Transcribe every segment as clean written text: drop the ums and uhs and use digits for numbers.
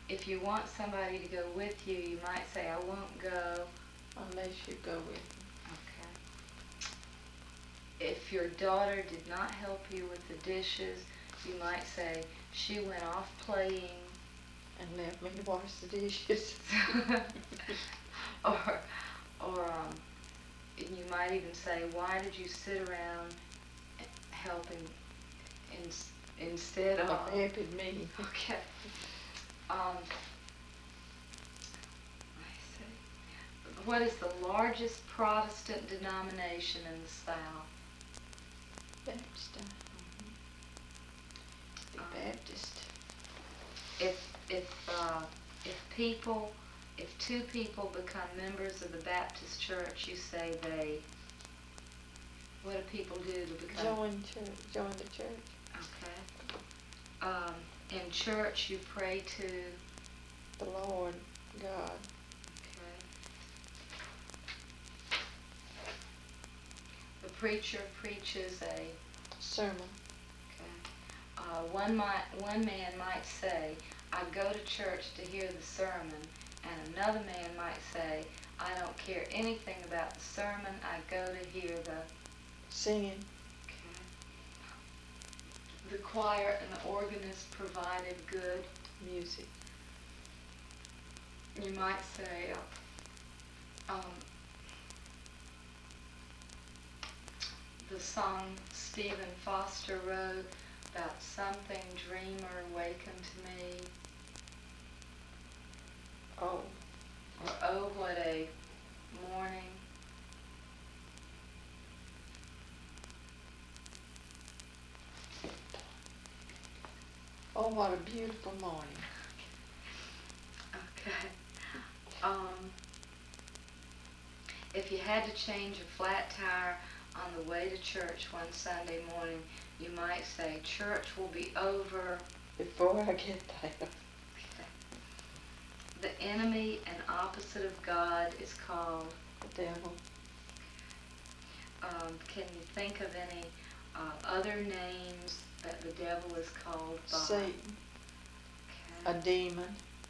If you want somebody to go with you, you might say, I won't go. Unless you go with me. Okay. If your daughter did not help you with the dishes, you might say, she went off playing. And left me to wash the dishes. or you might even say, why did you sit around helping instead of helping me? Okay. What is the largest Protestant denomination in the South? Baptist. The Baptist. If two people become members of the Baptist church, you say they. What do people do to become? Join the church. Okay. In church, you pray to the Lord God. Okay. The preacher preaches a sermon. Okay. One man might say, I go to church to hear the sermon, and another man might say, I don't care anything about the sermon, I go to hear the singing. Okay. The choir and the organist provided good music. You might say, the song Stephen Foster wrote about something dreamer wakened to me. Oh. Or oh, what a morning. Oh, what a beautiful morning. Okay. If you had to change a flat tire on the way to church one Sunday morning, you might say, church will be over before I get there. Okay. The enemy and opposite of God is called the devil. Can you think of any other names that the devil is called by? Satan. Okay. A demon.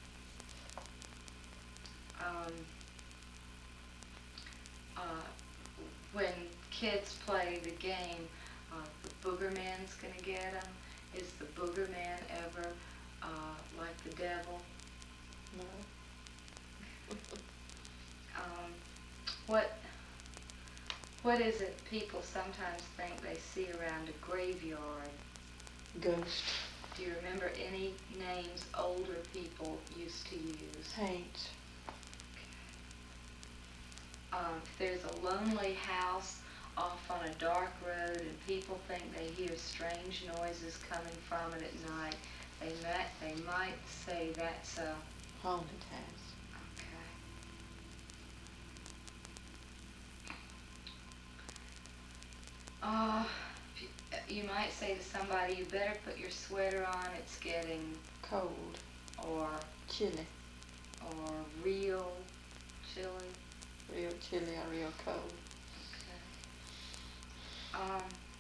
When kids play the game, the booger man's gonna get them. Is the booger man ever like the devil? No. What is it people sometimes think they see around a graveyard? Ghost. Do you remember any names older people used to use? Saints. If there's a lonely house off on a dark road and people think they hear strange noises coming from it at night, they might say that's a haunted house. You might say to somebody, you better put your sweater on, it's getting cold. Or chilly. Or real chilly. Real chilly or real cold. Okay.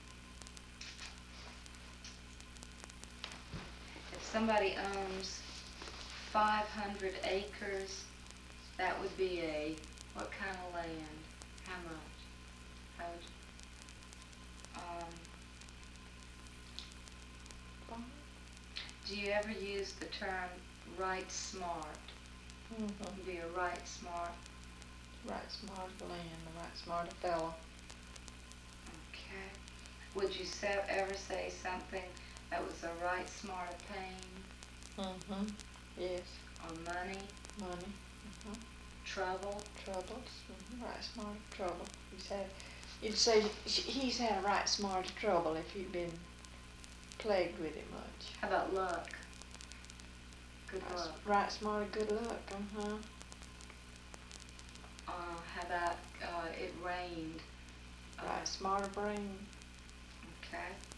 If somebody owns 500 acres, that would be what kind of land? How much? Do you ever use the term right smart? Mm-hmm. Be a right smart. Right smart land, the right smart fella. Okay. Would you ever say something that was a right smart of pain? Mm-hmm. Yes. Or money? Money. Mm-hmm. Trouble? Troubles. Mm-hmm. Right smart of trouble. You'd say he's had a right smart of trouble if you've been plagued with it much. How about luck? Good luck. Right smart of good luck. Uh-huh. How about it rained? Right smart of rain. Okay.